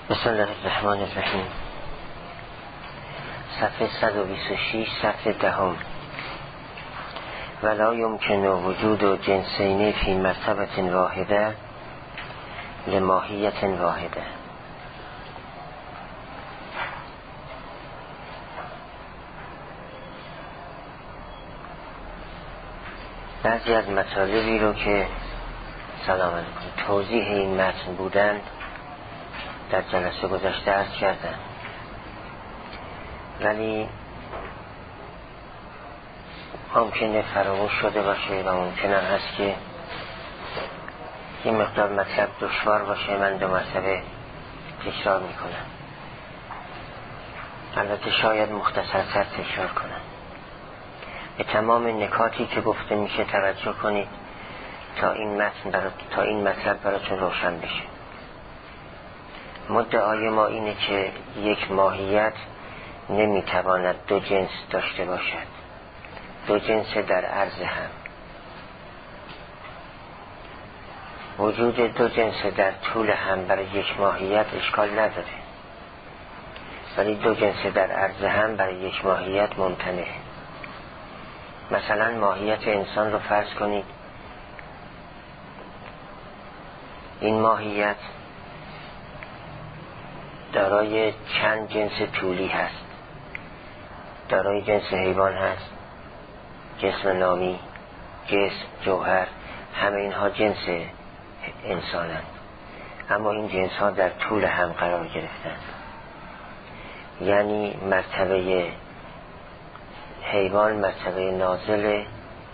بسم الله الرحمن الرحیم. صفحه 126 سطر دهم. ولا يمكن وجود جنسین فی مرتبة واحده لماهیت واحده. بعضی از مطالبی رو که سلام علیکم توضیح این متن بودند در جلسه گذشته عرض کردم، ولی ممکنه فراموش شده باشه و ممکنه هست که یه مقدار مطلب دشوار باشه. من 2 مرتبه تکرار میکنم، البته شاید مختصرتر تکرار کنم. به تمام نکاتی که گفته میشه توجه کنید تا این مطلب براتون روشن بشه. مدعای ما اینه که یک ماهیت نمیتواند 2 جنس داشته باشد، 2 جنس در عرض هم. وجود 2 جنس در طول هم برای یک ماهیت اشکال نداره، ولی 2 جنس در عرض هم برای یک ماهیت ممتنعه. مثلا ماهیت انسان رو فرض کنید. این ماهیت دارای چند جنس طولی هست. دارای جنس حیوان هست، جسم نامی، جسم، جوهر، همه اینها جنس انسانند، اما این جنس ها در طول هم قرار گرفتند. یعنی مرتبه حیوان مرتبه نازل،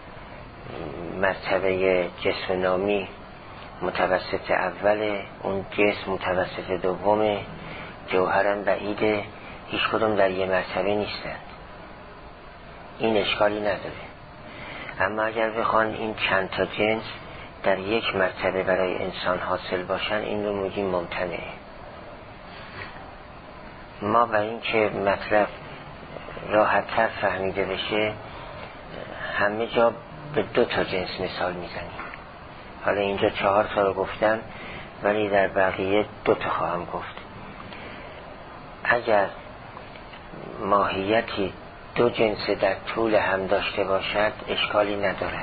مرتبه جسم نامی متوسط اوله، اون جسم متوسط دومه، جوهرم بعیده، هیچ کدوم در یه مرتبه نیستند. این اشکالی نداره. اما اگر بخوان این چند تا جنس در یک مرتبه برای انسان حاصل باشن، این رو میگیم ممتنعه. ما برای این که مطلب راحت‌تر فهمیده بشه همه جا به 2 تا جنس مثال میزنیم. حالا اینجا 4 تا رو گفتم، ولی در بقیه 2 تا خواهم گفت. اگر ماهیتی 2 جنس در طول هم داشته باشد اشکالی ندارد.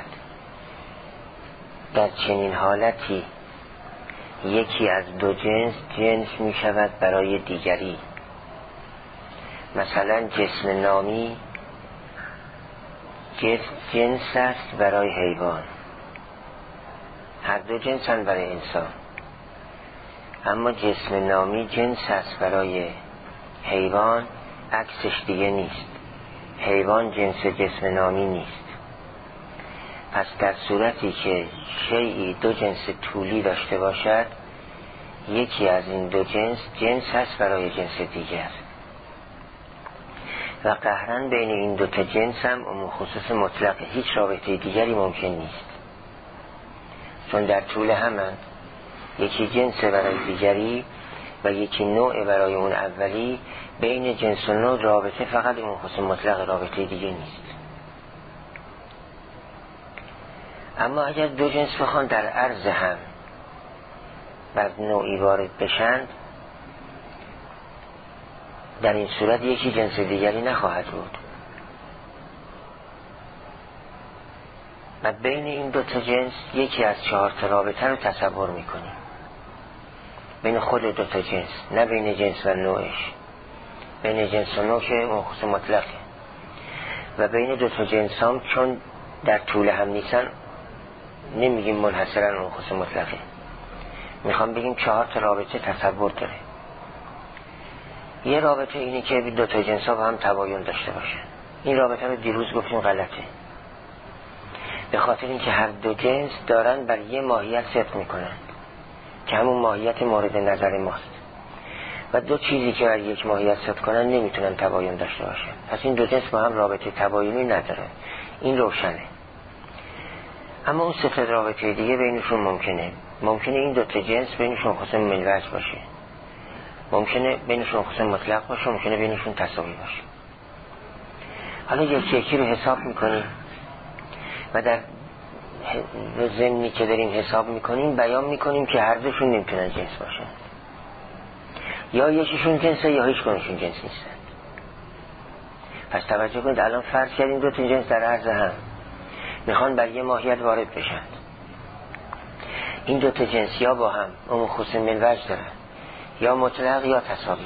در چنین حالتی یکی از 2 جنس می شود برای دیگری. مثلا جسم نامی جنس است برای حیوان، هر 2 جنسن برای انسان، اما جسم نامی جنس است برای حیوان، عکسش دیگه نیست. حیوان جنس جسم نامی نیست. پس در صورتی که شیئی 2 جنس طولی داشته باشد، یکی از این 2 جنس هست برای جنس دیگر، و قهرن بین این 2 تا جنس هم عموم خصوص مطلقه، هیچ رابطه دیگری ممکن نیست، چون در طول همن. یکی جنس برای دیگری و یکی نوع برای اون اولی. بین جنس و نوع رابطه فقط عموم خصوص مطلق، رابطه دیگه نیست. اما اگر 2 جنس بخوان در عرض هم بر نوعی وارد بشند، در این صورت یکی جنس دیگری نخواهد بود. و بین این 2 تا جنس یکی از 4 تا رابطه رو تصور میکنیم، بین خود 2 تا جنس، نه بین جنس و نوعش. بین جنس و نوع که مخصوص مطلقه، و بین 2 تا جنس هم چون در طول هم نیستن نمیگیم منحصرا مخصوص مطلقه، میخوام بگیم 4 تا رابطه تصور داره. یه رابطه اینه که 2 تا جنس ها با هم تباین داشته باشن. این رابطه رو دیروز گفتیم غلطه، به خاطر اینکه هر 2 جنس دارن بر یه ماهیت صدق میکنن که همون ماهیت مورد نظر ماست، و 2 چیزی که بر یک ماهیت صدق کنن نمیتونن تباین داشته باشن. پس این 2 جنس با هم رابطه تباینی نداره، این روشنه. اما اون 3 تا رابطه دیگه بینشون ممکنه این 2 تا جنس بینشون خصوص ملوج باشه، ممکنه بینشون خصوص مطلق باشه، ممکنه بینشون تساوی باشه. حالا یکی رو حساب میکنیم و در ضمنی که داریم حساب میکنیم بیان میکنیم که هر دوشون نمیتونن جنس باشن. یا یکیشون جنسه یا هیچ کنشون جنس نیستن. پس توجه کنید، الان فرض کردیم دو تا جنس در عرض هم میخوان بر یه ماهیت وارد بشن. این دو تا جنس یا با هم عموم خصوص من وجه دارن، یا مطلق یا تساوی.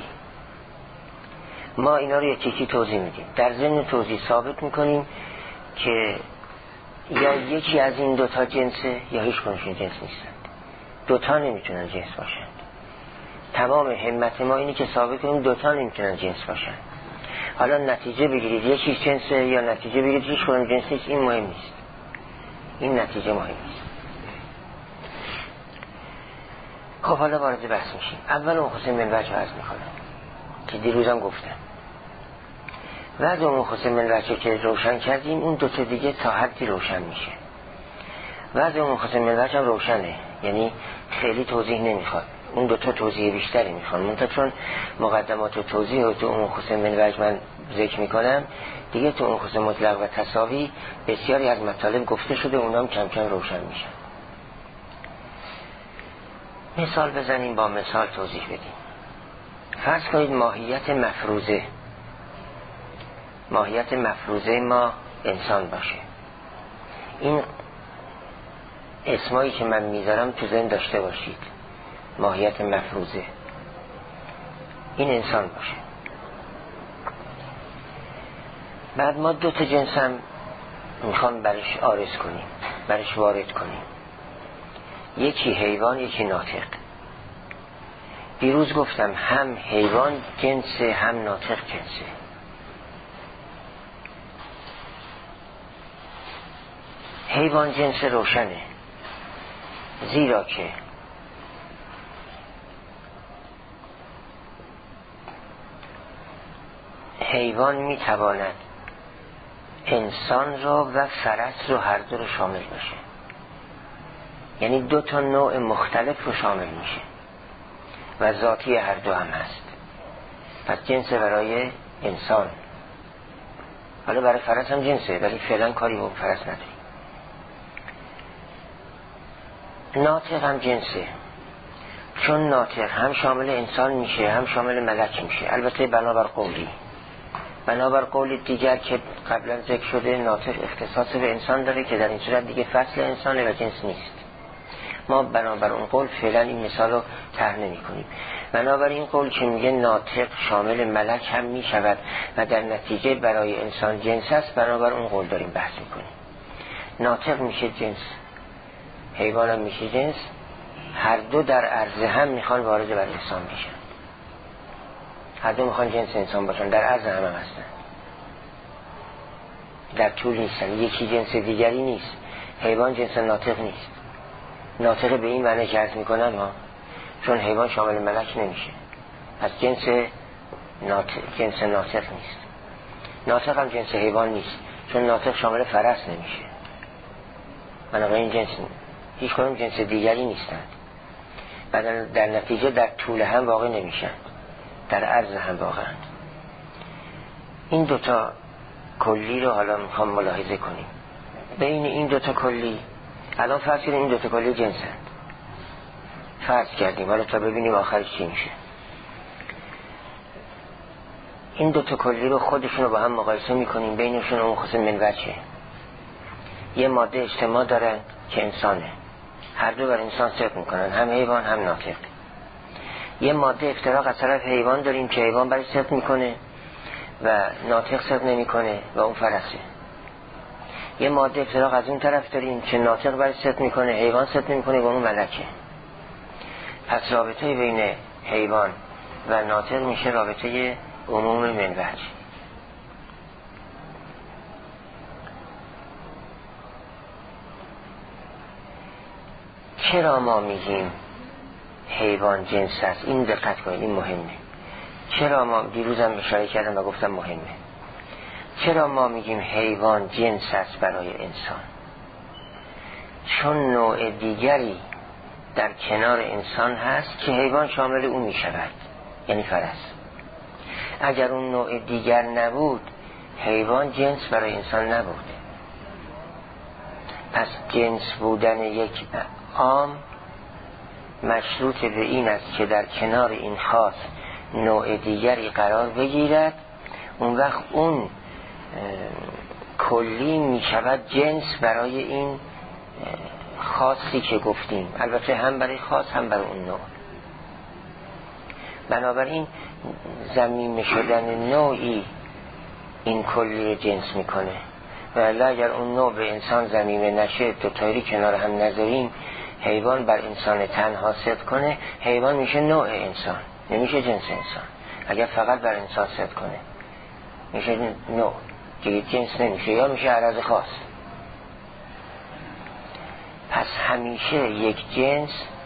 ما اینا رو یکی توضیح میدیم. در ضمن توضیح ثابت میکنیم که یا یکی از این دوتا جنسه یا هیچ کنشون جنس نیستن. دوتا نمیتونن جنس باشن. تمام همت ما اینه که ثابت کنیم دوتا نمیتونن جنس باشن. حالا نتیجه بگیرید یکی جنسه یا نتیجه بگیرید هیچ کنشون جنس نیست، این مهم نیست. این نتیجه مهم نیست. خب حالا وارد بحث میشیم. اول اون خصوص من وجه عرض میکنم که دیروزم گفتم. بعد اون خصوص من وجه که روشن کردیم، اون دوتا دیگه تا حدی روشن میشه. بعد اون خصوص من وجه هم روشنه، یعنی خیلی توضیح نمیخواد. اون دوتا توضیح بیشتری میخوان. منتها چون مقدمات و توضیح و تو اون خصوص من وجه من ذکر میکنم دیگه، تو اون خصوص مطلق و تساوی بسیاری از مطالب گفته شده، اونام کم کم روشن میشن. مثال بزنیم، با مثال توضیح بدیم. فرض کنید ماهیت مفروضه ما انسان باشه. این اسمایی که من میذارم تو ذهن داشته باشید. ماهیت مفروضه این انسان باشه. بعد ما دو تا جنس هم میخوام برش عارض کنیم، برش وارد کنیم. یکی حیوان، یکی ناطق. دیروز گفتم هم حیوان جنسه هم ناطق جنسه. حیوان جنس روشنه، زیرا که حیوان میتواند انسان را و فرس رو هر دو رو شامل باشه، یعنی دو تا نوع مختلف رو شامل میشه و ذاتی هر دو هم هست. پس جنس برای انسان. حالا برای فرس هم جنسه، ولی فعلا کاری با فرس نداریم. ناطق هم جنسه، چون ناطق هم شامل انسان میشه هم شامل ملک میشه. البته بنابر قول دیگر که قبلا ذکر شده، ناطق اختصاص به انسان داره که در این صورت دیگه فصل انسانه و جنس نیست. ما بنابر اون قول فعلا این مثال رو طرح نمی کنیم. بنابر این قول که میگه ناطق شامل ملک هم میشود و در نتیجه برای انسان جنس است، بنابر اون قول داریم بحث میکنیم. ناطق میشه جنس، حیوان هم میشه جنس، هر دو در عرض هم میخوان وارد بر انسان بشن. هر دو میخوان جنس انسان باشن، در عرض هم هستن، در طول نیستن. یکی جنس دیگری نیست. حیوان جنس ناطق نیست. ناطق به این معنی که عرض میکنم چون حیوان شامل ملک نمیشه، پس جنس ناطق نیست. ناطق هم جنس حیوان نیست، چون ناطق شامل فرس نمیشه. بنابراین جنس هیچ کنم جنس دیگری نیستند و در نتیجه در طول هم واقع نمیشن، در عرض هم واقعا. این دوتا کلی رو حالا میخوام ملاحظه کنیم. بین این دوتا کلی الان فرض کردیم این دوتا کلی جنسند، فرض کردیم، حالا تا ببینیم آخرش چی میشه. این دوتا کلی رو خودشون رو با هم مقایسه میکنیم، بینشون اون خصوص من وجه. یه ماده اجتماع دارن که انسانه، هر دو بر انسان صدق میکنن، هم حیوان هم ناطق. یه ماده افتراق از طرف حیوان داریم که حیوان برای صدق میکنه و ناطق صدق نمیکنه و اون فرسه. یه ماده افتراق از اون طرف داریم که ناطق برای صدق میکنه، حیوان صدق نمیکنه و اون ملکه. پس رابطه بین حیوان و ناطق میشه رابطه عموم من وجه. چرا ما میگیم حیوان جنس است؟ این دقت کنید، این مهمه. چرا ما دیروزم اشاره کردم و گفتم مهمه. چرا ما میگیم حیوان جنس است برای انسان؟ چون نوع دیگری در کنار انسان هست که حیوان شامل اون میشود، یعنی فرس. اگر اون نوع دیگر نبود، حیوان جنس برای انسان نبود. پس جنس بودن یک عام مشروط به این است که در کنار این خاص نوع دیگری قرار بگیرد، اون وقت اون کلی می شود جنس برای این خاصی که گفتیم، البته هم برای خاص هم برای اون نوع. بنابراین ضمیمه شدن نوعی این کلی رو جنس میکنه، ولی اگر اون نوع به انسان ضمیمه نشه، دوتایی کنار هم نذاریم، حیوان بر انسان تنها صدق کنه، حیوان میشه نوع انسان، نمیشه جنس انسان. اگر فقط بر انسان صدق کنه میشه نوع، دیگه جنس نمیشه، یا میشه عرض خاص. پس همیشه یک جنس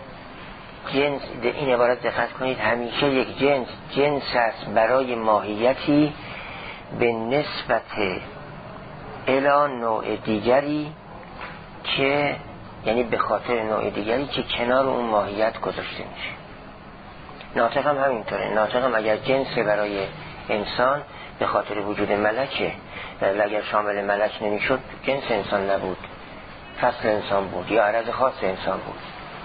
این عبارت دقت کنید، همیشه یک جنس است برای ماهیتی به نسبت الی نوع دیگری، که یعنی به خاطر نوع دیگری که کنار اون ماهیت گذاشته میشه. ناطق هم همینطوره. ناطق هم اگر جنس برای انسان به خاطر وجود ملکه، ولی اگر شامل ملک نمیشد جنس انسان نبود، فصل انسان بود یا عرض خاص انسان بود.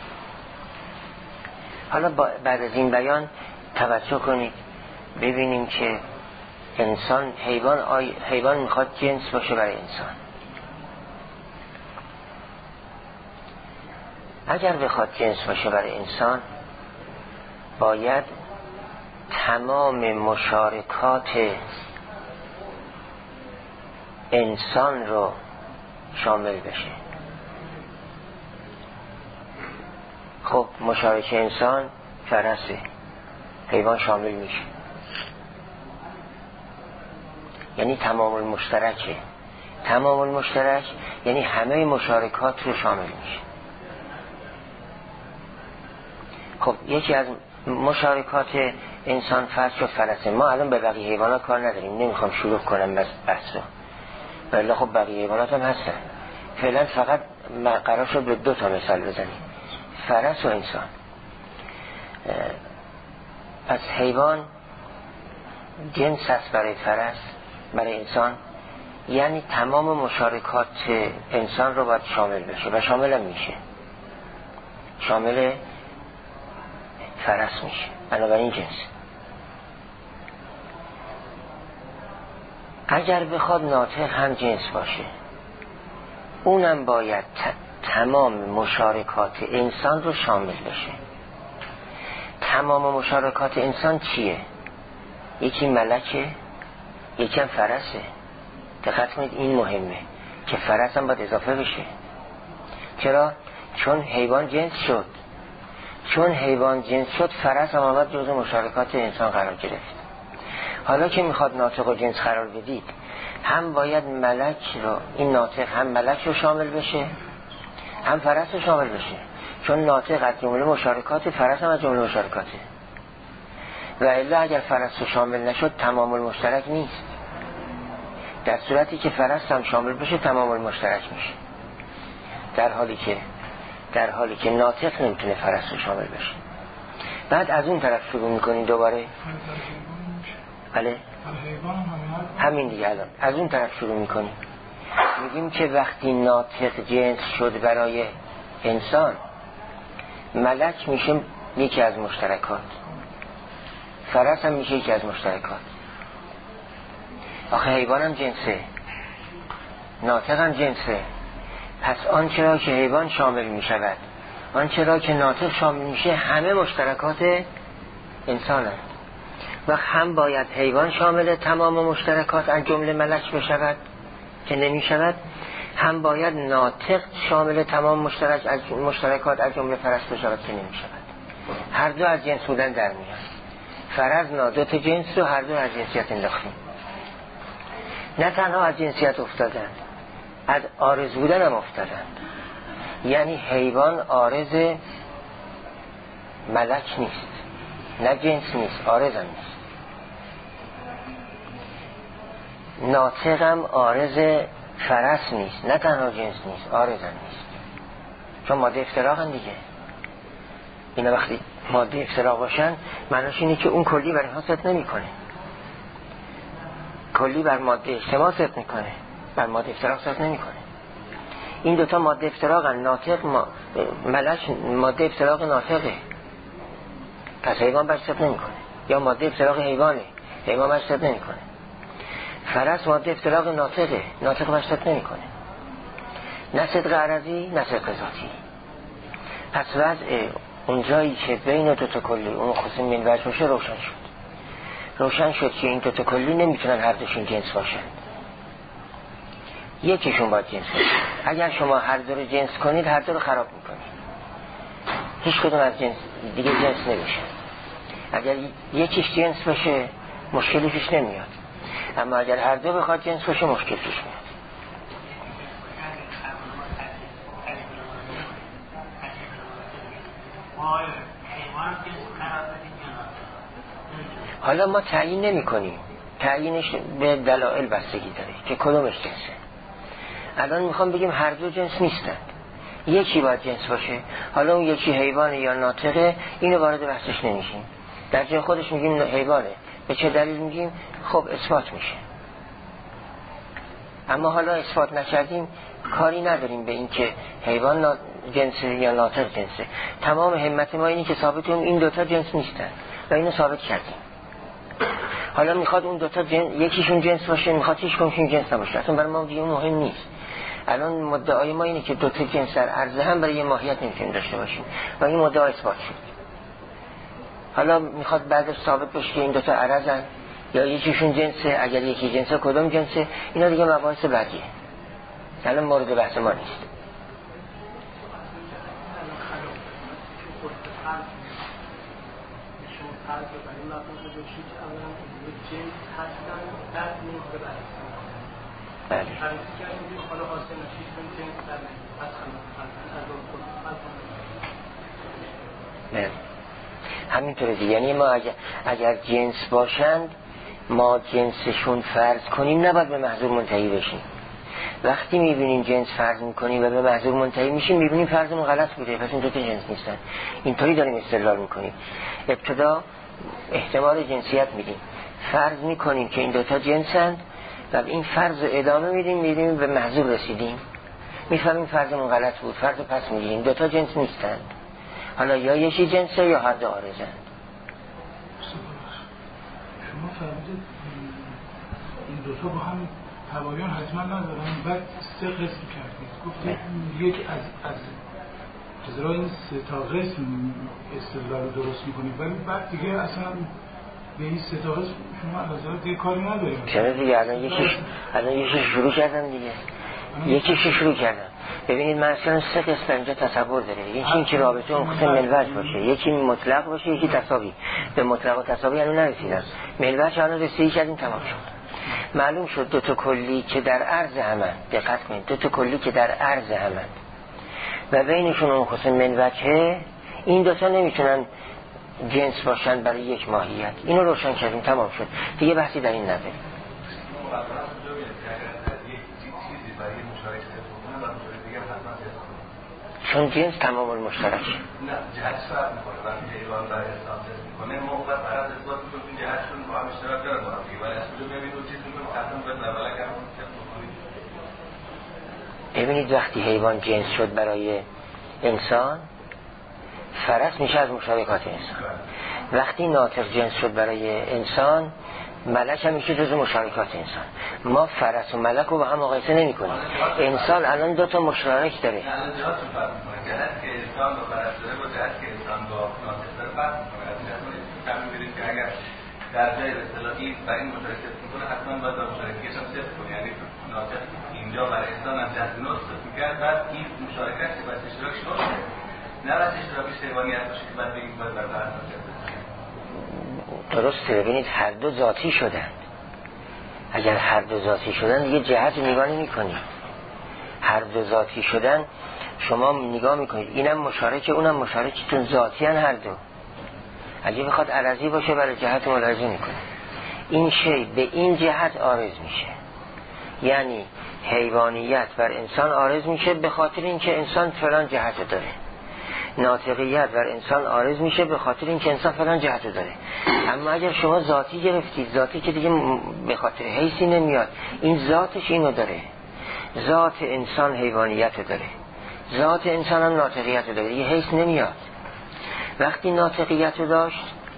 حالا بعد از این بیان توجه کنید ببینیم که انسان حیوان میخواد جنس باشه برای انسان. اگر بخواد جنس باشه برای انسان، باید تمام مشارکات انسان رو شامل بشه. خب مشارکه انسان فرسه، حیوان شامل میشه، یعنی تمام المشترکه. تمام المشترک یعنی همه مشارکات رو شامل میشه. خب یکی از مشارکات انسان فرض شد فرسه. ما الان به بقیه حیوانات کار نداریم، نمیخوام شروع کنم بحثو، ولی خب بقیه حیوانات هم هستن. فعلا فقط قرار شد به 2 تا مثال بزنیم، فرس و انسان. پس حیوان جنس است برای فرس، برای انسان، یعنی تمام مشارکات انسان رو باید شامل بشه و شامل هم میشه، شامل فرس میشه. بنابراین جنس. اگر بخواد ناطق هم جنس باشه، اونم باید تمام مشارکات انسان رو شامل بشه. تمام مشارکات انسان چیه؟ یکی ملکه، یکی هم فرسه. دقت کنید این مهمه که فرس هم باید اضافه بشه. چرا؟ چون حیوان جنس شد. چون حیوان جنس شد، فرس هم آمد جزو مشارکات انسان قرار گرفت. حالا که میخواد ناطق و جنس قرار بدید، هم باید ملک رو، این ناطق هم ملک رو شامل بشه، هم فرس رو شامل بشه. چون ناطق از جمله مشارکات، فرس هم از جمله مشارکاته. و الا اگر فرس رو شامل نشد تمام المشترک نیست. در صورتی که فرس هم شامل بشه تمام المشترک میشه. در حالی که ناطق نمیتونه فرس رو شامل بشه. بعد از اون طرف شروع میکنیم دوباره. بله همین دیگه. الان از اون طرف شروع میکنیم، میگیم که وقتی ناطق جنس شد برای انسان، ملک میشه یکی از مشترکات، فرس هم میشه یکی از مشترکات. آخه حیوان هم جنسه، ناطق هم جنسه. پس آنچه را که حیوان شامل میشود، آنچه را که ناطق شامل میشه، همه مشترکات انسان هست. و هم باید حیوان شامل تمام مشترکات از جمله ملک بشود که نمی شود، هم باید ناطق شامل تمام مشترکات از جمله فرس بشود که نمی شود. هر دو از جنس بودن در میاد. فرضنا 2 تا جنس رو هر دو از جنسیت انداختیم. نه تنها از جنسیت افتادن، از عارض بودن هم افتادن. یعنی حیوان عارض ملک نیست، نه جنس نیست، عارض هم نیست. ناطق هم عارض فرس نیست، نه تنها جنس نیست، عارض هم نیست. چون ماده افتراق هم دیگه. اینا وقتی ماده افتراق باشن، معناش اینه که اون کلی بر اینها ست نمی کنه. کلی بر ماده اجتماع ست میکنه، بر ماده افتراق ست نمی کنه. این 2 تا ماده افتراق هم، ناطق ملک ماده افتراق ناطقه، پس حیوان بر ست نمی کنه. یا ماده افتراق حیوانه، حیوان مشرب نمیکنه. فرس ماده افتراق ناطقه، ناطق مشرب نمیکنه. نه صدق عرضی نه صدق ذاتی. پس وضع اون جایی که بین دو تا کلی اون خصوص منوج باشه روشن شد که این دو تا کلی نمیتونن هر دوشون جنس باشن، یکیشون باید جنس باشه. اگر شما هر دو رو جنس کنید هر دو رو خراب میکنید، هیچ کدوم از جنس دیگه جنس نمیشه. اگر یکیش جنس باشه مشکلی پیش نمیاد، اما اگر هر دو بخواد جنس باشه مشکل پیش میاد. حالا ما تعیین نمی کنیم، تعیینش به دلایل بستگی داره که کدومش جنسه. الان میخوام بگیم هر دو جنس نیستن، یکی باید جنس باشه. حالا اون یکی حیوانه یا ناطقه، اینو وارد بحثش نمیشیم. در جای خودش میگیم حیوانه. به چه دلیل میگیم؟ خب اثبات میشه. اما حالا اثبات نکردیم کاری نداریم به این که حیوان جنسه یا ناطق جنسه. تمام همت ما اینه که ثابت کنیم این دوتا جنس نیستن و اینو ثابت کردیم. حالا میخواد اون دوتا یکیشون جنس باشه، میخواد هیچ کنشون جنس نباشه، اصلا برای ما دیگه مهم نیست. الان مدعای ما اینه که دوتا جنس در عرض هم برای یه ماهیت نمیتونیم داشته باشیم و این مدعا اثبات شد. حالا میخواد بعدش ثابت بشه که این دوتا عرضن یا یکیشون جنسه، اگر یکی جنسه کدوم جنسه، اینا دیگه مباحث بعدیه، الان مورد بحث ما نیست. بله همینطوره دیگه. یعنی ما اگر جنس باشند ما جنسشون فرض کنیم نباید به محظور منتهی بشیم. وقتی میبینیم جنس فرض میکنیم و به محظور منتهی میشیم میبینیم فرضمون غلط بوده، پس این دوتا جنس نیستن. اینطوری داریم استدلال میکنیم. ابتدا احتمال جنسیت میدیم، فرض میکنیم که این دوتا جنسند و این فرض ادامه میدیم به محظور رسیدیم، میفهمیم فرضمون غلط بود، فرض پس میگیریم دوتا جنس نیستند. حالا یا یکی جنسه یا هر دو عارضند. شما فرمودید این دوتا با هم تباین حتما ندارن، بعد سه قسم کردید، گفتید یک از جزرای این سه تا قسم استدلال رو درست میکنید، ولی بعد دیگه اصلا به این سه تا قسم شما از دیگه کاری ندارید. چرا دیگه؟ الان یکیش شروع کردن دیگه، یکیش شروع کردن. ببینید مثلا سه قسم اینجا تصور داره، یکی این که رابطه اون قسم منوج باشه، یکی مطلق باشه، یکی تساوی. به مطلق و تساوی هنوز نرسیدن، منوج الان رسیدگی کردیم تمام شد. معلوم شد دو تا کلی که در عرض همند، دقت کنید، دو تا کلی که در عرض همند و بینشون اون قسم منوجه، این دو تا نمیتونن جنس باشن برای یک ماهیت. اینو روشن کردیم تمام شد دیگه، بحثی در این نداریم. چون جنس تمام المشترک نه جهت فرق میکنه وقتی حیوان برای اسلام تست میکنه موقع فرض اثبات میکنیم جهتشون با هم اشتراک داره با هم دیگه، ولی از کجا ببینید و چیز میکنیم حتما باید اول کم تست بکنید. ببینید وقتی حیوان جنس شد برای انسان، فرس میشه از مشارکات انسان. وقتی ناطق جنس شد برای انسان، ملک هم میشه جز مشارکات انسان. ما فرس و ملک رو با هم مقایسه نمی کنیم. انسان الان دو تا مشترک داره. جهت که انسان با فرس داره با جهت که انسان با ناطق داره فرق میکنه. از این جهت میبینیم که اگر در جای اصطلاحی برای این مشارکت میکنه حتما باید با مشارکتش هم صفر کنه. یعنی ناطق اینجا برای انسان هم جهت نصف میکرد، بعد این مشارکت که باید اشتراکش باشه، نه باید اشتراکش حیوانیت باشه که بعد بگیم باید بر درسته. ببینید هر دو ذاتی شدن. اگر هر دو ذاتی شدن دیگه جهت نگاه نمی کنید. هر دو ذاتی شدن شما نگاه میکنید اینم مشارک اونم مشارک، چون ذاتی هن هر دو. اگه بخواد عرضی باشه برای جهت ملاحظه میکنه این شی به این جهت عارض میشه، یعنی حیوانیت بر انسان عارض میشه به خاطر اینکه انسان فلان جهت داره، ناطقیت بر انسان عارض میشه به خاطر اینکه انسان فلان جهت داره. اما اگر شما ذاتی گرفتید، ذاتی که دیگه به خاطر حیثی نمیاد، این ذاتش اینو داره، ذات انسان حیوانیت داره، ذات انسان هم ناطقیت داره، دیگه حیث نمیاد. وقتی ناطقیت داشت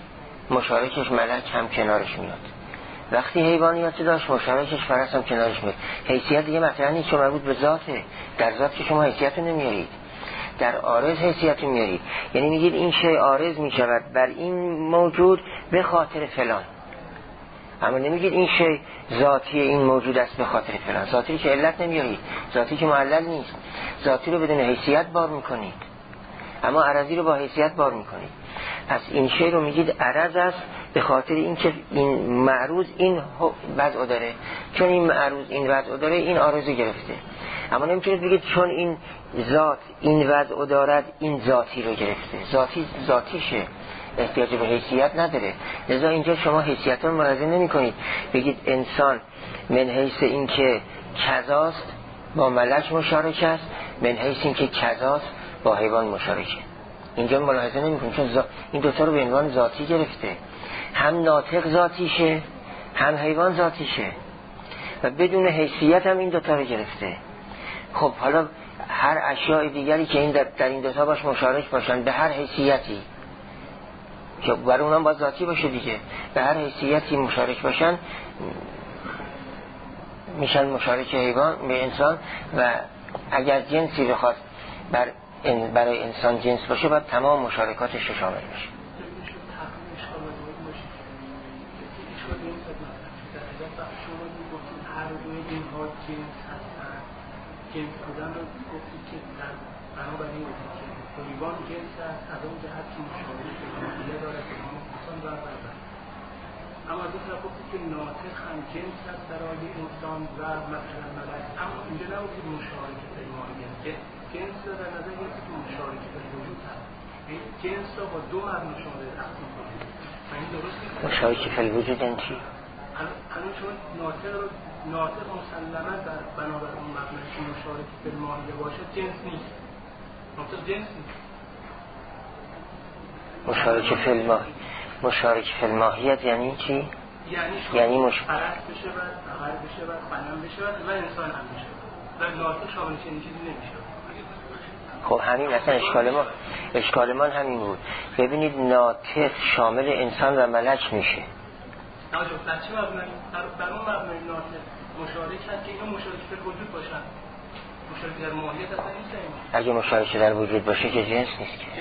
مشارکش ملک هم کنارش میاد. وقتی حیوانیت داشت مشارکش فرس هم کنارش میاد. حیثیت دیگه مطرح نیست، چون مربوط به ذاته. در ذات که شما حیثیت رو نمیارید، در عارض حیثیت رو میارید. یعنی میگید این شی عارض میشود بر این موجود به خاطر فلان، اما نمیگید این شی ذاتی این موجود است به خاطر فلان. ذاتی که علت نمیارید، ذاتی که معلل نیست. ذاتی رو بدون حیثیت بار میکنید، اما عرضی رو با حیثیت بار میکنید. پس این شی رو میگید عرض است به خاطر اینکه این معروض این وضع داره، چون این معروض این وضع داره این عارض گرفته. اما نمیتونید بگید چون این ذات این وضع دارد این ذاتی رو گرفته. ذاتی ذاتیشه، احتیاج به حیثیت نداره. لذا اینجا شما حیثیت رو ملاحظه نمی کنید. بگید انسان من حیث این که کذاست با ملک مشارک است، من حیث این که کذاست با حیوان مشارکه. اینجا ملاحظه نمی کنید، چون این دوتا رو به عنوان ذاتی گرفته. هم ناطق ذاتیشه هم حیوان ذاتیشه و بدون حیثیت هم این دوتا رو گرفته. خب حالا هر اشیاء دیگری که این در این دوتا باش مشارک باشن به هر حیثیتی، که برای اونم باید ذاتی باشه دیگه، به هر حیثیتی مشارک باشن میشن مشارک حیوان به انسان. و اگر جنسی بخواد برای انسان جنس باشه باید تمام مشارکاتش رو شامل بشه. جنس بودن رو گفتید که بنابراین حیوان جنس است از اون جهت که مشابهی به ماهیه دارد که نام انسان و برابر. اما از این طرف گفتید که ناطق هم جنس است برای انسان و مثلا ملک. اما اینجا نبودید مشارکه به ماهیه، جنس رو در نظر گرفتید که مشارکه به وجود هست. جنس رو با دو معنی شما تقسیم کنید. این درست نیست؟ مشارکه به وجود این چی؟ الان شما ناطق مسلما بنابر اون مبنای که مشارک به ماهیه باشه جنس نیست. ناطق جنس نیست. مشارک فی الماهیت یعنی چی؟ یعنی فرد بشه و غیر بشه و بنام بشه و انسان هم بشه و ناطق شامل چنین چیزی نمیشه. خب همین اصلا اشکال ما همین بود. ببینید ناطق شامل انسان و ملک میشه. نه جو بچه مبنای در اون مبنای ناطق مشارک هست که اینا مشارک در وجود باشن. مشارک در ماهیت اصلا نیست. اگه مشارک در وجود باشه که جنس نیست که.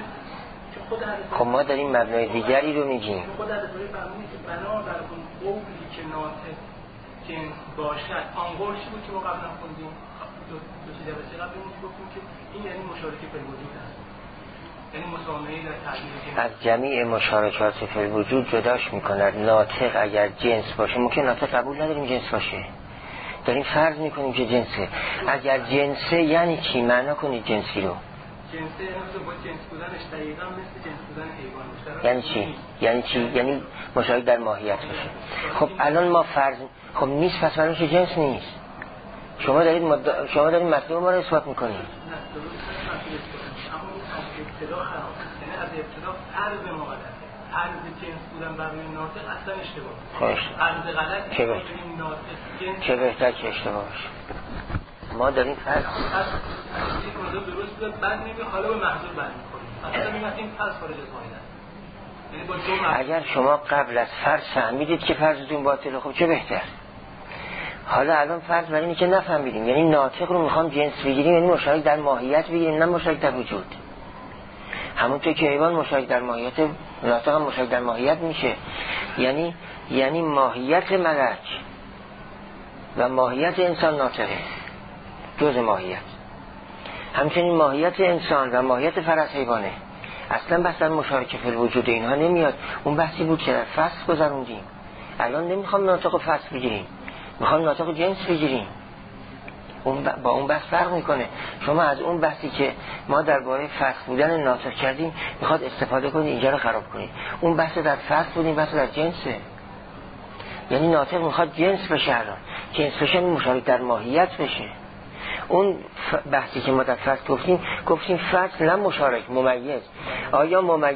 خب ما داریم مبنای دیگری رو میگیم. خود از روی فرمودی که بنا در اون قولی که ناطق جنس باشد، آن قول چی بود که ما قبلا خوندیم؟ دو سه جلسه قبل گفتیم که این یعنی مشارکه فی الوجود است. یعنی مسامحه در تعبیر جنس. از جمیع مشارکات فی الوجود جداش میکند. ناطق اگر جنس باشه، ما که ناطق قبول نداریم جنس باشه، داریم فرض میکنیم که جنسه. اگر جنسه یعنی چی؟ معنا کنید جنسی رو. جنسه یعنی با جنس بودنش دقیقاً مثل جنس بودن حیوان باشه. یعنی چی؟ یعنی مشارک در ماهیت باشه. خب الان ما فرض خب نیست، پس معلومه که جنس نیست. شما دارید مطلوب ما رو اثبات میکنید. نه اما از ابتدا خراب، یعنی از ابتدا فرض ما غلطه. فرض جنس بودن برای ناطق اصلا اشتباهه. فرض غلط که این ناطق جنس چه بهتر که اشتباه باشه. ما داریم فرض از یک موضوع درست بود، بعد میگه حالا به محضور برمی‌خوریم. اصلا میگفتیم فرض خارج از قاعده. یعنی با دو اگر شما قبل از فرض فهمیدید که فرضتون باطله، خب چه بهتر. حالا الان فرض بر اینه که نفهمیدیم، یعنی ناطق رو میخوام جنس بگیریم، یعنی مشارک در ماهیت بگیریم، نه مشارک در وجود. همونطور که حیوان مشارک در ماهیت، ناطق هم مشارک در ماهیت میشه. یعنی ماهیت ملک و ماهیت انسان ناطقه، جز ماهیت. همچنین ماهیت انسان و ماهیت فرس حیوانه. اصلا بحث در مشارکه فی الوجود اینها نمیاد. اون بحثی بود که در فصل گذروندیم. الان نمیخوام ناطق فصل بگیریم، میخوام ناطق جنس بگیریم. با اون بحث فرق میکنه. شما از اون بحثی که ما درباره فصل بودن ناطق کردیم میخواد استفاده کنید اینجا رو خراب کنید. اون بحث در فصل بودیم، بحث در جنسه. یعنی ناطق میخواد جنس بشه، الان جنس بشه مشارک در ماهیت بشه. اون بحثی که ما در فصل گفتیم فصل نه مشارک، ممیز. آیا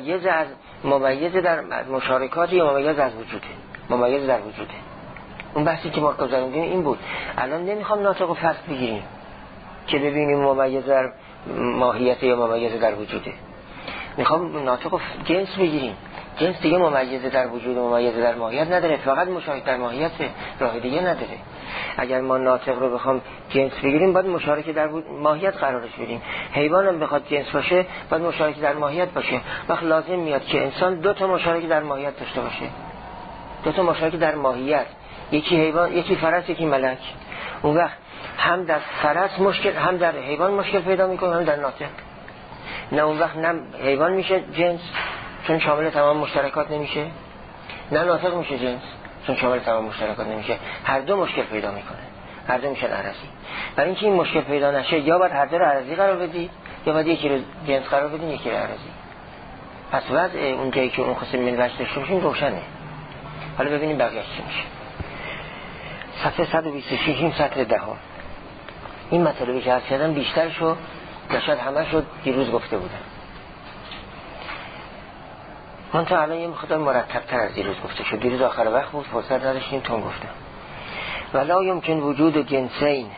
ممیز در مشارکات یا ممیز از وجوده؟ ممیز در وجوده. اون بحثی که ما گذروندیم این بود. الان نمیخوام ناطق و فصل بگیریم که ببینیم ممیز در ماهیت یا ممیز در وجوده. میخوام ناطق و جنس بگیریم جنس دیگه ممیزه در وجود و ممیزه در ماهیت نداره، فقط مشارک در ماهیت، راه دیگه نداره. اگر ما ناطق رو بخوام جنس بگیریم باید مشارک در ماهیت قرارش بدیم. حیوان هم بخواد جنس باشه باید مشارک در ماهیت باشه. وقت لازم میاد که انسان دو تا مشارک در ماهیت داشته باشه، دو تا مشارک در ماهیت، یکی حیوان، یکی فرس، یکی ملک. اون وقت هم در فرس مشکل، هم در حیوان مشکل پیدا میکنه، هم در ناطق. نه اون وقت نه حیوان میشه جنس چون شامل تمام مشترکات نمیشه، نه ناطق میشه جنس چون شامل تمام مشترکات نمیشه. هر دو مشکل پیدا میکنه، هر دو میشن عرضی. برای اینکه این مشکل پیدا نشه یا باید هر دو رو عرضی قرار بدید یا باید یکی رو جنس قرار بدید یکی رو عرضی. پس وضع اون جایی که اون خصم من وجه داشته باشیم روشنه. حالا ببینیم بقیه چی میشه. صفحه 126 این سطر 10. این مطالبی که عرض کردم بیشتر شد یا شاید همه شد دیروز گفته بودم. من تا الان یه مقدار مرتب‌تر از دیروز گفته شد. دیروز آخر وقت بود فرصت نداشتیم تون گفتم. ولا یمکن وجود جنسین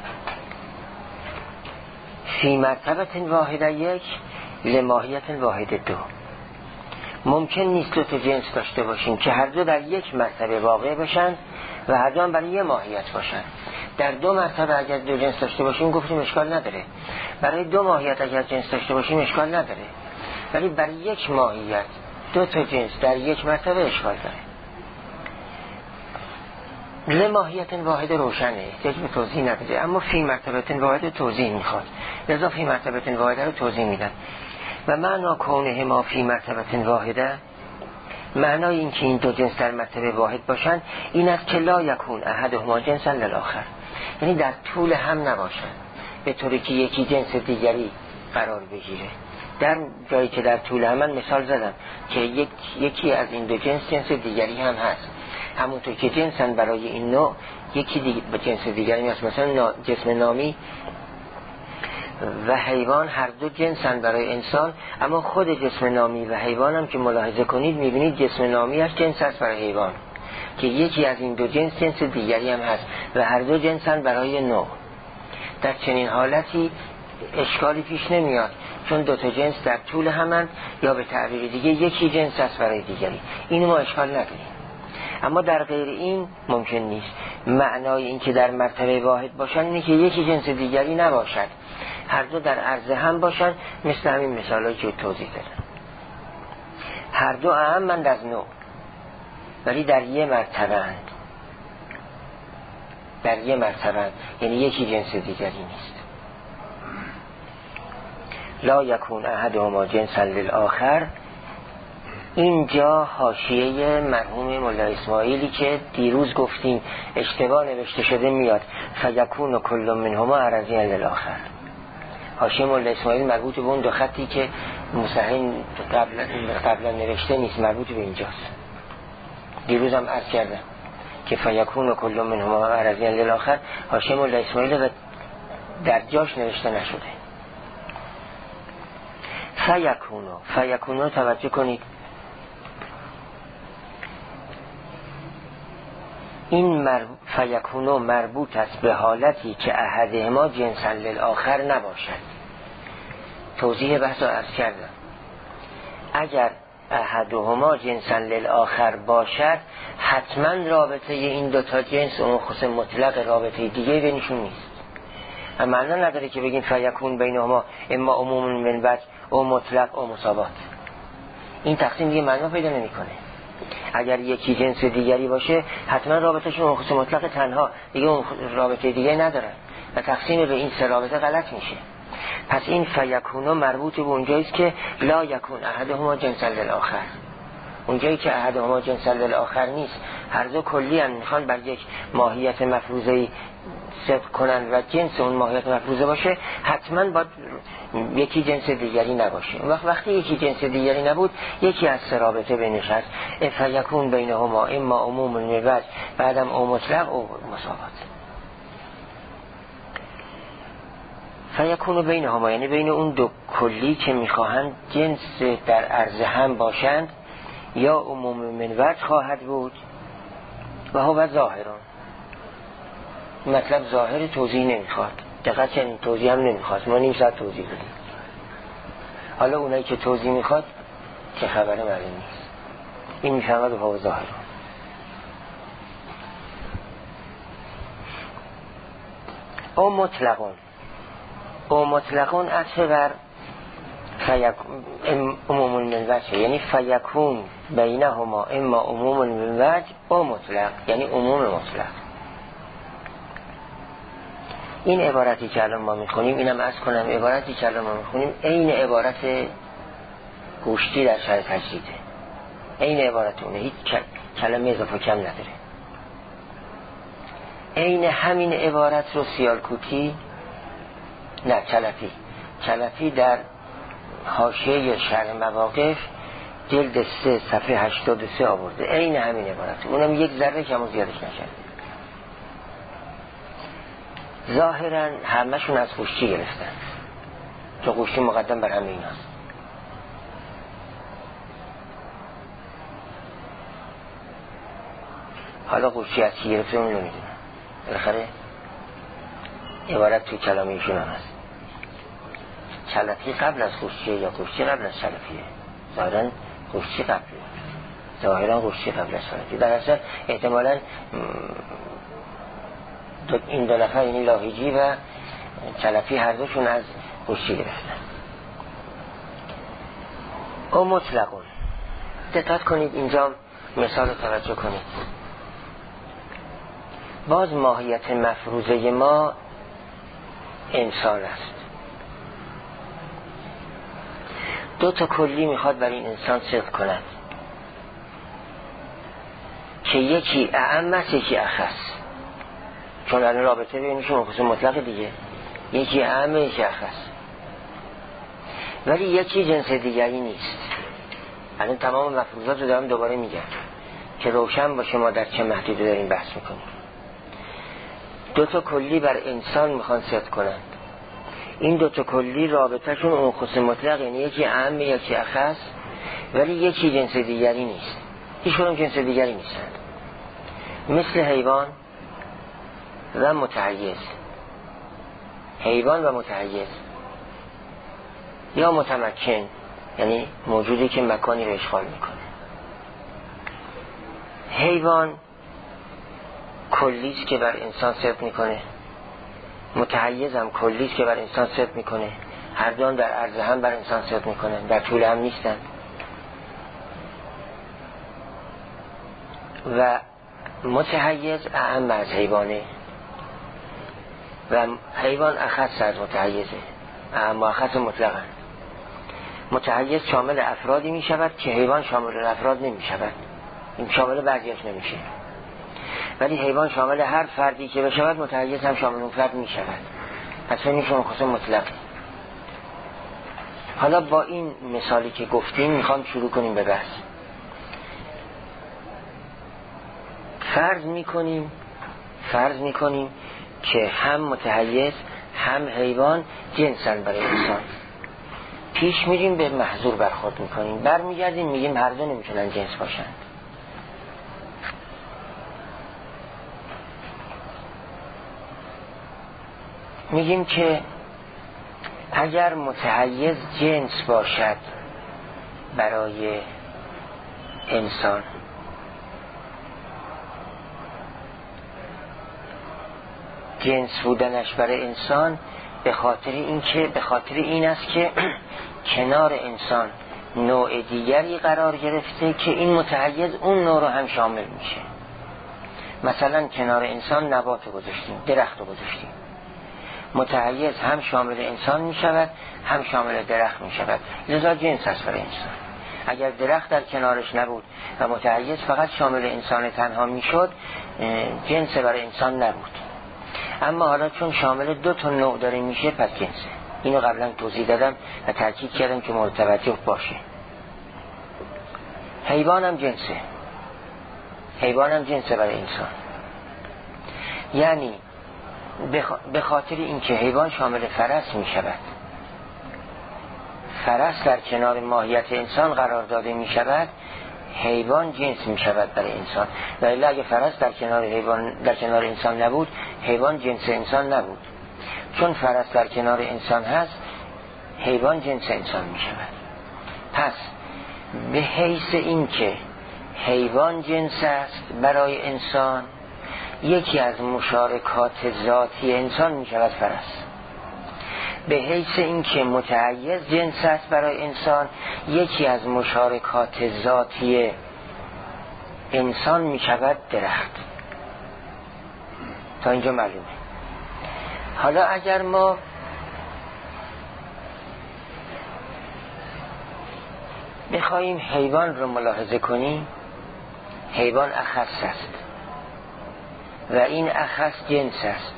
فی مرتبه واحده یک لماهیت واحده دو. ممکن نیست دو تا جنس داشته باشیم که هر دو در یک مرتبه واقع بشن و هر دو هم برای یه ماهیت باشن. در دو مرتبه اگر دو جنس داشته باشیم گفتیم اشکال نداره. برای دو ماهیت اگر جنس داشته باشیم اشکال نداره. ولی برای یک ماهیت دو تا جنس در یک مرتبه اشکال داره. لماهیت واحد روشنه، احتیاج به توضیح نداره، اما فی مرتبه واحد توضیح میخواد. لذا فی مرتبه واحد رو توضیح میدن. و معنا کونه ما فی مرتبه واحده، معنای این که این دو جنس در مرتبه واحد باشن این است که لا یکون احدهما جنسا للآخر، یعنی در طول هم نباشن به طوری که یکی جنس دیگری قرار بگیره. در جایی که در طول هم، من مثال زدم که یکی از این دو جنس دیگری هم هست، همونطور که جنسن برای این نوع یکی دیگه به جنس دیگری هست. مثلا جسم نامی و حیوان هر دو جنسن برای انسان، اما خود جسم نامی و حیوان هم که ملاحظه کنید میبینید جسم نامی از جنس هست برای حیوان که یکی از این دو جنس دیگری هم هست و هر دو جنسن برای نوع. در چنین حالتی اشکالی پیش نمیاد چون دو تا جنس در طول همن، یا به تعبیر دیگه یکی جنس هست برای دیگری، اینو ما اشکال نداریم. اما در غیر این ممکن نیست. معنای این که در مرتبه واحد باشن اینه که یکی جنس دیگری نباشد، هر دو در عرض هم باشن، مثل همین مثالایی که توضیح دادم. هر دو اعمند از نوع ولی در یه مرتبه اند، در یه مرتبه اند، یعنی یکی جنس دیگری نیست. لا یکون احدهما جنسا للآخر، اینجا حاشیه مرحوم مولا اسماعیلی که دیروز گفتیم اشتباه نوشته شده میاد فیکون کل منهما عرضی‌ا للآخر. حاشیه مولا اسماعیل مربوط به اون دو خطی که مصحح قبلا نوشته نیست، مربوط به اینجاست. دیروز هم عرض کردم که فیکون کل منهما عرضی‌ا للآخر حاشیه مولا اسماعیل در جاش نوشته نشده. فیکونو توجه کنید، این فیکونو مربوط است به حالتی که احدهما جنسا للآخر نباشد. توضیح بحث رو عرض کردم. اگر احدهما جنسا للآخر باشد حتما رابطه این دوتا جنس اون خصوص مطلق رابطه دیگه بینشون نیست. معنا نداره که بگیم فیکون بینهما اما عموم من وجه او مطلق او مساوات. این تقسیم دیگه معنا پیدا نمیکنه. اگر یکی جنس دیگری باشه حتما رابطهشون اون خصوص مطلق تنها، دیگه اون رابطه دیگه ندارن و تقسیم به این سه رابطه غلط میشه. پس این فیکونو مربوط به اونجاییست که لا یکون احدهما جنسا للآخر، اونجایی که احدهما جنسا للآخر نیست، هر دو کلی هم میخوان بر یک ماهیت مفروضه‌ای صدق کنن و جنس اون ماهیت مفروضه باشه، حتما باید یکی جنس دیگری نباشه. وقتی یکی جنس دیگری نبود یکی از سه رابطه بینش هست، فیکون بینهما اما عموم من وجه بعدم او مطلق او مساوات. فیکون بینهما یعنی بین اون دو کلی که میخواهند جنس در عرض هم باشند، یا عموم من وجه خواهد بود و هو ظاهران. مطلب ظاهر توضیح نمیخواد، دقیق چنین توضیح هم نمیخواد، ما نیم ساعت توضیح بدیم. حالا اونایی که توضیح میخواد که خبر معلوم نیست. این میفهمد و ظاهر. او مطلقون عطف بر عموم المنوجه، یعنی فیکون بینهما اما عموم المنوجه او مطلق، یعنی عموم مطلق. این عبارتی که الان ما میخونیم، اینم عرض کنم عبارتی که الان ما میخونیم عین عبارت گوشتی در شرح تجریده، عین عبارت اونه، هیچ کلمه اضافه کم نداره. عین همین عبارت رو سیالکوتی چلفی در حاشیه شرح مواقف جلد 3 صفحه 83 آورده، عین همین عبارت، اونم یک ذره کم و زیادش نکرده. ظاهرا همشون از قوشچی گرفتن، چون قوشچی مقدم بر همه این هست. حالا قوشچی از کی گرفته اون نمیدونم، بالاخره عبارت توی کلامه ایشون هم هست. چلفی قبل از قوشچی یا قوشچی قبل از چلفیه؟ ظاهرا قوشچی قبل، ظاهرا قوشچی قبل از چلفی. در اصل احتمالاً این دو نفر، یعنی لاهیجی و چلفی، هر دوشون از قوشچی گرفتن. او مطلقون، دقت کنید اینجا مثال رو توجه کنید. باز ماهیت مفروضه ما انسان است. دو تا کلی میخواد برای این انسان صدق کند که یکی اعم است یکی اخص، چون الان رابطه بینشون منفصل مطلق دیگه، یکی اعم یکی اخص، ولی یکی جنس دیگری نیست. الان تمام مفروضات رو دارم دوباره میگم که روشن باشه ما در چه محدوده داریم بحث میکنیم. دو تا کلی بر انسان میخوان صدق کنند. این دو تا کلی رابطهشون منفصل مطلق، یعنی یکی اعم یکی اخص، ولی یکی جنس دیگری نیست. هیچکدوم جنس دیگری نیستند. مثل حیوان و متحیز، حیوان و متحیز، یا متمکن، یعنی موجودی که مکانی رو اشغال میکنه. حیوان کلیست که بر انسان صدق میکنه، متحیز هم کلیست که بر انسان صدق میکنه. هر دو در عرض هم بر انسان صدق میکنن، در طول هم نیستن. و متحیز اعم از حیوانه و حیوان اخص از متحیزه، اعم و اخص مطلقا. متحیز شامل افرادی می شود که حیوان شامل افراد نمی شود، این شامل بعضیش نمیشه. ولی حیوان شامل هر فردی که بشود، متحیز هم شامل اون فرد می شود. پس میشون خصوص مطلق. حالا با این مثالی که گفتیم میخوام شروع کنیم به بحث. فرض میکنیم که هم متحیز هم حیوان جنسن برای انسان. پیش میریم به محظور برخورد میکنیم، برمیگردیم میگیم هر دو نمیتونن جنس باشن. میگیم که اگر متحیز جنس باشد برای انسان، جنس بودنش برای انسان به خاطر این است که کنار انسان نوع دیگری قرار گرفته که این متحیز اون نوع رو هم شامل میشه. مثلا کنار انسان نبات گذاشتیم، درخت گذاشتیم، متحیز هم شامل انسان میشود هم شامل درخت میشود، لذا جنس است برای انسان. اگر درخت در کنارش نبود و متحیز فقط شامل انسان تنها میشد، جنس برای انسان نبود. اما حالا چون شامل دو تا نوع داره میشه، پس جنسه. اینو قبلا توضیح دادم و تاکید کردم که مورد توجه باشه. حیوان هم جنسه برای انسان. یعنی به خاطر اینکه حیوان شامل فرس میشود، فرس در کنار ماهیت انسان قرار داده میشود، حیوان جنس میشود برای انسان. و الا اگه فرس در کنار انسان نبود، حیوان جنس انسان نبود. چون فرس در کنار انسان هست، حیوان جنس انسان میشود. پس به حیث این که حیوان جنس است برای انسان، یکی از مشارکات ذاتی انسان می شود فرس. به حیث اینکه متعیز جنس است برای انسان، یکی از مشارکات ذاتی انسان می شود درخت. تا اینجا معلومه. حالا اگر ما بخوایم حیوان رو ملاحظه کنیم، حیوان اخص است و این اخص جنس است.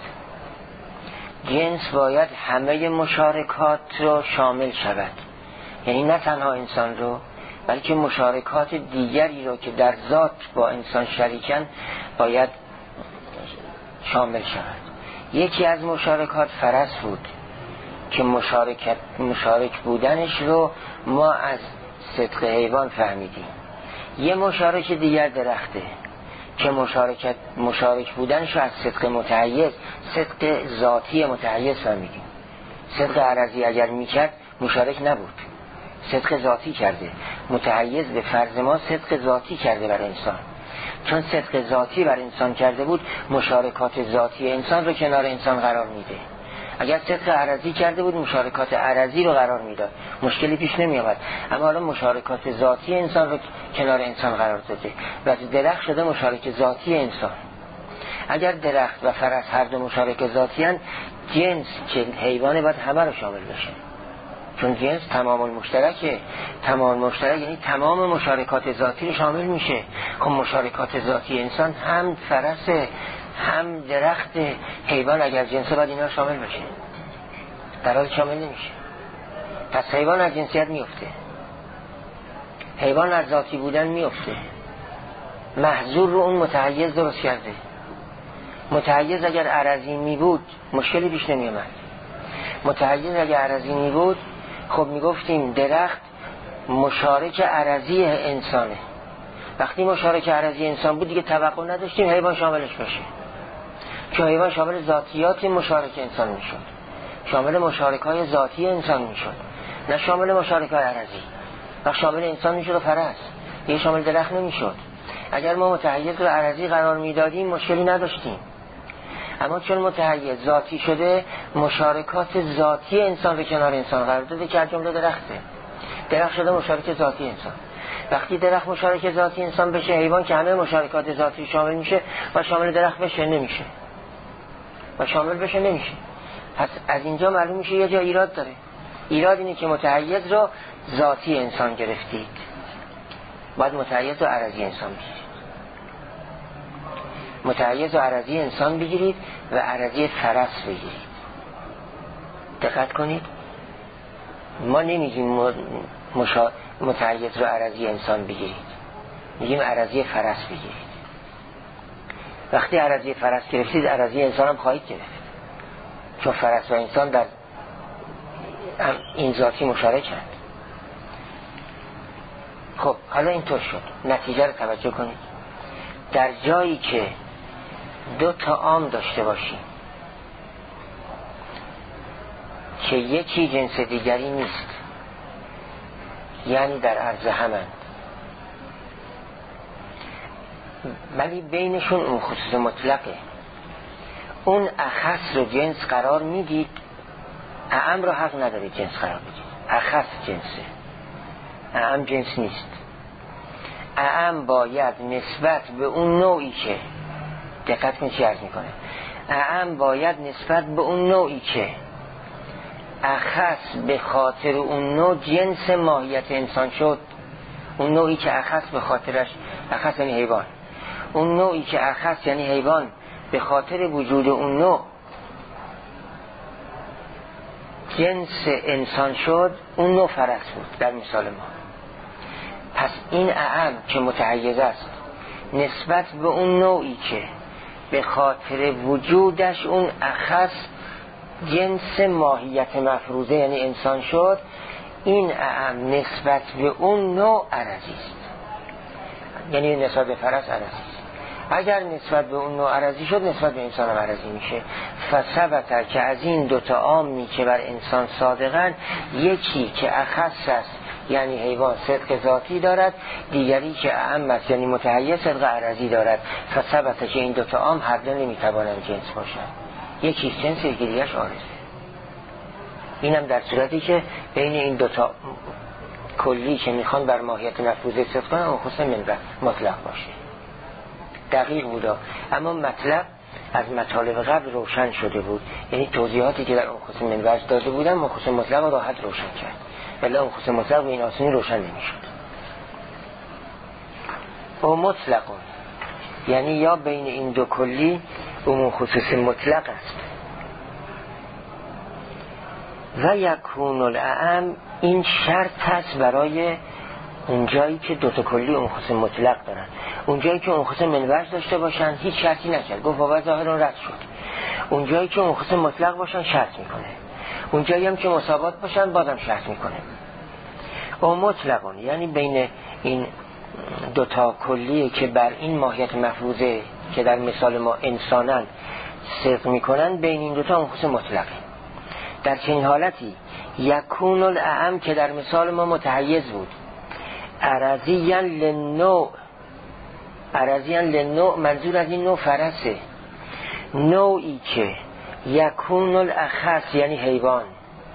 جنس باید همه مشارکات رو شامل شود، یعنی نه تنها انسان رو بلکه مشارکات دیگری رو که در ذات با انسان شریکن باید شامل شود. یکی از مشارکات فرس بود که مشارک بودنش رو ما از صدق حیوان فهمیدیم. یه مشارک دیگر درخته که مشارک بودنش رو از صدق متعیز، صدق ذاتی متعیز فهمیدیم. صدق عرضی اگر میکرد مشارک نبود، صدق ذاتی کرده. متعیز به فرض ما صدق ذاتی کرده بر انسان، چون صدق ذاتی بر انسان کرده بود مشارکات ذاتی انسان رو کنار انسان قرار میده. اگر صدق عرضی کرده بود مشارکات عرضی رو قرار میداد، مشکلی پیش نمی آمد. اما حالا مشارکات ذاتی انسان رو کنار انسان قرار داده و درخت شده مشارک ذاتی انسان. اگر درخت و فرس هر دو مشارک ذاتی هستند، جنس که حیوانه باید همه رو شامل بشه، چون جنس تمام المشترکه. تمام المشترک یعنی تمام مشارکات ذاتی رو شامل میشه. خب مشارکات ذاتی انسان هم فرس هم درخت. حیوان اگر جنسه باید اینا شامل بشه، در حال شامل نمیشه. پس حیوان از جنسیت میفته، حیوان از ذاتی بودن میفته. محظور رو اون متعیز درست کرده. متعیز اگر عرضی می بود مشکلی پیش نمی آمد. متعیز اگر عرضی می بود خب می گفتیم درخت مشارک عرضی انسانه. وقتی مشارک عرضی انسان بود دیگه توقع نداشتیم حیوان شاملش بشه، چون حیوان شامل ذاتیات مشارک انسان می شد، شامل مشارکای ذاتی انسان می شد، نه شامل مشارکای عرضی. وقت شامل انسان می شد و فرس، یه شامل درخت نمی شد. اگر ما متعیز رو عرضی قرار می دادیم مشکلی نداشتیم، اما چون متعیز ذاتی شده مشارکات ذاتی انسان رو کنار انسان قرار داده که از جمله درخته. درخت شده مشارک ذاتی انسان. وقتی درخت مشارک ذاتی انسان بشه، حیوان که همه مشارکات ذاتی شامل میشه و شامل درخت بشه نمیشه و شامل بشه نمیشه. پس از اینجا معلوم میشه یه جا ایراد داره. ایراد اینه که متعیز رو ذاتی انسان گرفتید، باید متعیز رو عرضی انسان بگیرید. متعیز و عرضی انسان بگیرید و عرضی فرس بگیرید. دقت کنید، ما نمیگیم متعیز رو عرضی انسان بگیرید، میگیم عرضی فرس بگیرید. وقتی عرضی فرس گرفتید عرضی انسان هم خواهید گرفت، چون فرس و انسان در این ذاتی مشارکند. خب حالا اینطور شد. نتیجه رو توجه کنید. در جایی که دو تا عام داشته باشیم که یکی جنس دیگری نیست، یعنی در عرض همند، ولی بینشون اون خصوص مطلقه، اون اخص رو جنس قرار میدید، اعم رو حق ندارید جنس قرار بدید. اخص جنسه، اعم جنس نیست. اعم باید نسبت به اون نوعی که، دقت کنید چی عرض میکنه، اعم باید نسبت به اون نوعی که اخص به خاطر اون نوع جنس ماهیت انسان شد، اون نوعی که اخص به خاطرش، اخص یعنی حیوان، اون نوعی که اخص یعنی حیوان به خاطر وجود اون نوع جنس انسان شد، اون نوع فرس بود در مثال ما. پس این اعم که متعیز است نسبت به اون نوعی که به خاطر وجودش اون اخص جنس ماهیت مفروضه یعنی انسان شد، این اعم نسبت به اون نوع عرضی است، یعنی نسبت به فرس عرضی است. اگر نسبت به اون نوع عرضی شد نسبت به انسان هم عرضی میشه. فثبت که از این دوتا عامی که بر انسان صادقن، یکی که اخص است یعنی حیوان صدق ذاتی دارد، دیگری که اعم است یعنی متحیز صدق عرضی دارد. فثبت که این دوتا عام هر دو نمیتوانند جنس باشند، یکی جنس یکی دیگرش عارضه. اینم در صورتی که بین این دوتا کلی که میخوان بر ماهیت مفروضه صدق کنن اون خصوص منبع مطلق باشه. دقیق بودا، اما مطلب از مطالب قبل روشن شده بود، یعنی توضیحاتی که در اون خصوص منبع داده بودن اون خصوص مطلق راحت روشن کرد، ولی اون خصوص مطلق به این آسانی روشن نمیشد. و مطلقون یعنی یا بین این دو کلی اون خصوص مطلق است. و یکون الاعم این شرط هست برای اون جایی که دوتا کلی اون خصوص مطلق دارن. اون جایی که اون خصوص منبع داشته باشن هیچ شرطی نکرد، گفت و ظاهرون رد شد. اون جایی که اون خصوص مطلق باشن شرط میکنه، اون جایی هم که مساوات باشن بازم شرط میکنه. و مطلقون یعنی بین این دوتا کلی که بر این ماهیت مفروضه که در مثال ما انسانن صدق میکنن، بین این دوتا اون خصوص مطلقه. در چنین حالتی یکون الاعم که در مثال ما متحیز بود، عرضیان للنوع منظور از این نوع فرسه، نوعی که یکون الاخص یعنی حیوان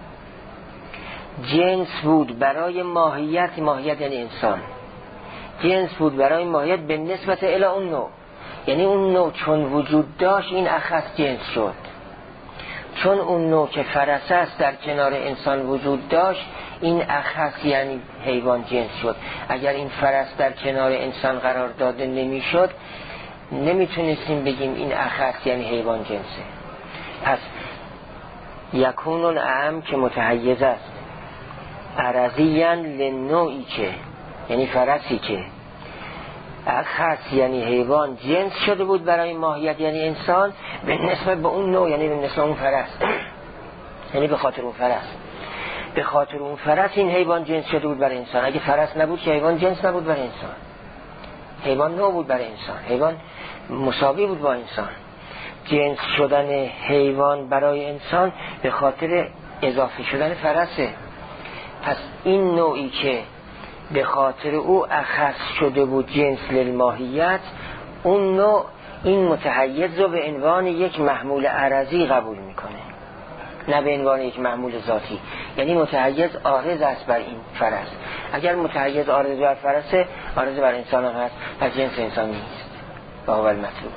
جنس بود برای ماهیت یعنی انسان، جنس بود برای ماهیت به نسبت الی اون نوع، یعنی اون نوع چون وجود داشت این اخص جنس شد. چون اون نوع که فرس است در کنار انسان وجود داشت این اخص یعنی حیوان جنس شد. اگر این فرس در کنار انسان قرار داده نمیشد نمیتونستیم بگیم این اخص یعنی حیوان جنسه. پس یکون الاعم که متحیز است، عرضیان لنوعی که یعنی فرسی که اخص یعنی حیوان جنس شده بود برای ماهیت یعنی انسان به نسبت به اون نوع، یعنی به نسبت اون فرس، یعنی به خاطر اون فرس، به خاطر اون فرس این حیوان جنس شده بود برای انسان. اگه فرس نبود که حیوان جنس نبود برای انسان، حیوان نوع بود برای انسان، حیوان مساوی بود با انسان. جنس شدن حیوان برای انسان به خاطر اضافه شدن فرسه. پس این نوعی که به خاطر او اخص شده بود جنس للماهیت، اون نوع این متحیز رو به عنوان یک محمول عرضی قبول میکنه، نه به عنوان یک محمول ذاتی. یعنی متحیز عارض است بر این فرس. اگر متحیز عارض بر فرسه، عارض بر انسان هم هست، پس جنس انسان نیست و هو المطلوب.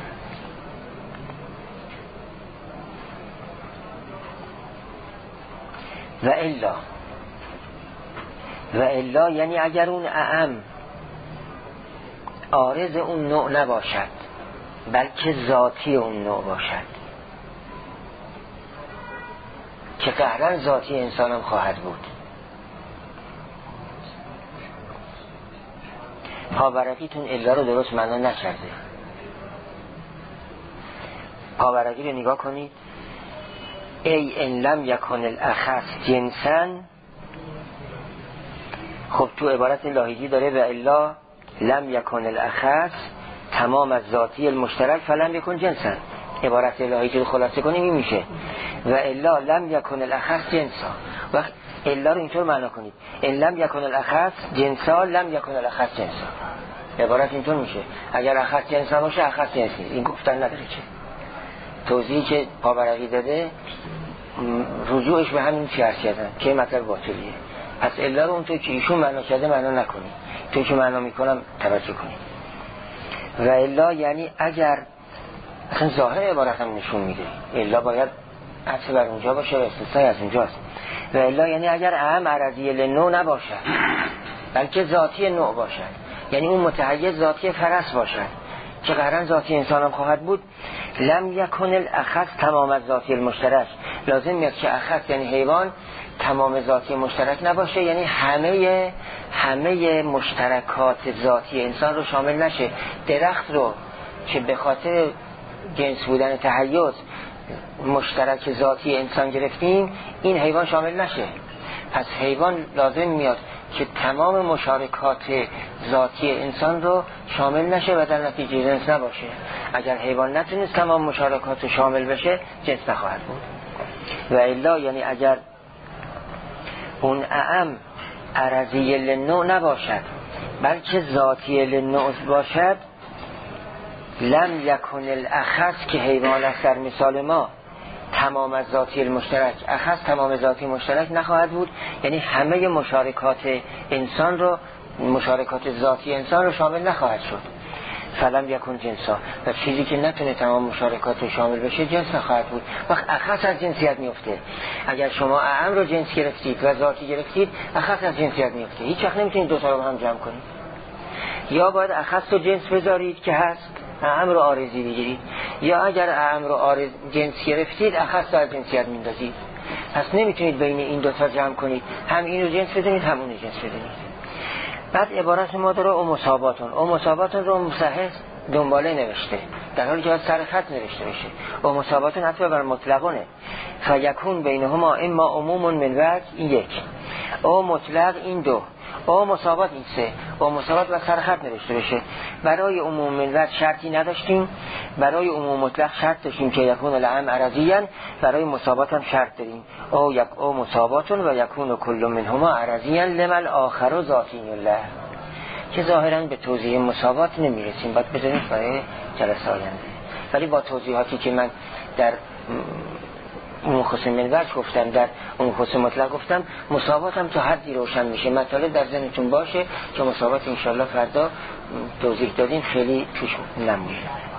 و الا یعنی اگر اون اعم عارض اون نوع نباشد بلکه ذاتی اون نوع باشد، که قهرن ذاتی انسان هم خواهد بود. پاورقیتون الا رو درست معنا نکرده. پاورقی رو نگاه کنید، ای ان لم یکن الاخص جنسا. خب تو عبارت لاهیجی داره و الا لم یکن الاخص تمام از ذاتی المشترک فلم یکن جنسا. عبارت لاهیجی رو خلاصه کنیم این میشه و الا لم یکن الاخص جنسا. وقت الا رو اینطور معنا کنید، ان لم یکن الاخص جنسا لم یکن الاخص جنسا. عبارت اینطور میشه، اگر اخص جنسا باشه اخص جنس نیست. این گفتن نداره که توضیحی که پاورقی داده رجوعش به همین چی عرض کردن که مطلب باطلیه. پس الا رو اونطور که ایشون معنا کرده معنا نکنید، توی که معنا میکنم توجه کنید. و الا یعنی اگر، اصلا ظاهر عبارت هم نشون میده الا باید عطف بر اونجا باشه و استثنای از اونجاست. و الا یعنی اگر اعم عرضی لنوع نباشد بلکه ذاتی نوع باشد، یعنی اون متحیز ذاتی فرس باشد که قهرن ذاتی انسان هم خواهد بود، لم یکن الاخص تمام از ذاتی المشترک. لازم میاد که اخص یعنی حیوان تمام ذاتی مشترک نباشه، یعنی همه مشترکات ذاتی انسان رو شامل نشه. درخت رو که به خاطر جنس بودن تحیز مشترک ذاتی انسان گرفتیم این حیوان شامل نشه. پس حیوان لازم میاد که تمام مشارکات ذاتی انسان رو شامل نشه و در نتیجه جنس نباشه. اگر حیوان نتونست تمام مشارکات رو شامل بشه جنس نخواهد بود. و الا یعنی اگر اون اعم عرضی للنوع نباشد بلکه ذاتی للنوع باشد، لم یکن الاخص که حیوان است در مثال ما تمام از ذاتی المشترک، اخص تمام ذاتی مشترک نخواهد بود، یعنی همه مشارکات انسان رو، مشارکات ذاتی انسان رو شامل نخواهد شد. فلم یکن جنسا، و چیزی که نتونه تمام مشارکات شامل بشه جنس نخواهد بود. وقت اخص از جنسیت میفته. اگر شما اعم رو جنس گرفتید و ذاتی گرفتید، اخص از جنسیت میفته. هیچ وقت نمیتونید دو تا رو هم جمع کنید. یا باید اخص رو جنس بذارید که هست، اعم رو عارضی بگیرید، یا اگر اعم رو عارض جنس گرفتید اخص رو از جنسیت میندازید. پس نمیتونید بین این دو تا جمع کنید، هم این رو جنس بدونید هم اون رو جنس بدونید. بعد عبارت ما داره او مصاباتون رو مصحح دنباله نوشته، در حالی که باید سر خط نوشته بشه. او مصاباتون حتی بر مطلقونه، فیکون بینهما اما عموم من وجه، این یک، او مطلق این دو، او مصابات این سه. او مصابات و سر خط نوشته بشه. برای عموم من وجه شرطی نداشتیم، برای عموم مطلق شرط داشتیم که یکون العم عرضیان، برای مصابات هم شرط داریم او مصاباتون و یکون کل منهما عرضیان لمل آخر و ذاتی الله، که ظاهرا به توضیح مصابات نمیرسیم، باید بذاریم برای جلسه آینده. ولی با توضیحاتی که من در اون خصوص منوج گفتم، در اون خصوص مطلق گفتم، مصابات هم تا حدی روشن میشه. مطالب در ذهنتون باشه که مصابات انشالله فردا توضیح دادیم، خیلی توش نمونه.